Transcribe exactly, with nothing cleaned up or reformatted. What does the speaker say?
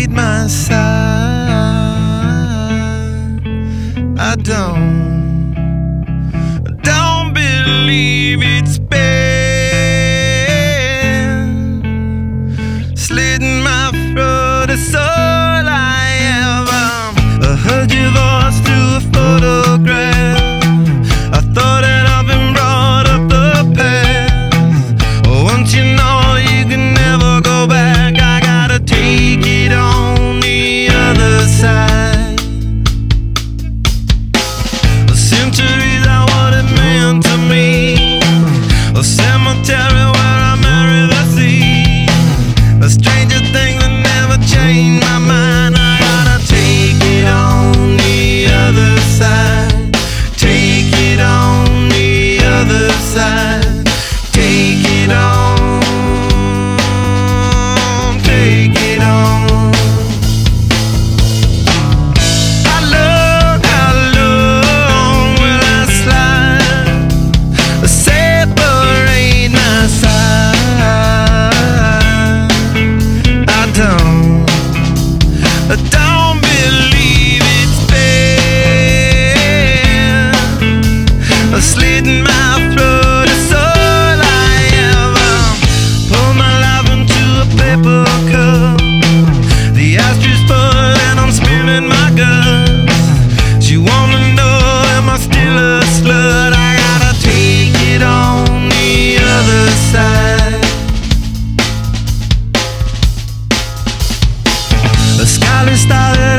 perforate my side. I don't, I don't believe it's been slitting my throat. It's all I ever. I heard your voice through a photograph. I thought that I've been brought up the past. Once you know you can never go back, I gotta take it on the other side. The centuries are what it meant to me. A cemetery where I marry the sea. A stranger thing that never changed my mind. I gotta take it on the other side. Take it on the other side. Take it on. Take it on. How long, how long will I slide? Separate my side. I don't, I don't believe it's been slitting my throat. It's all I ever. Pour my life into a paper cup. The ashtray full and I'm spilling my guts. She wanna know, am I still a slut? I gotta take it on the other side. The skyline started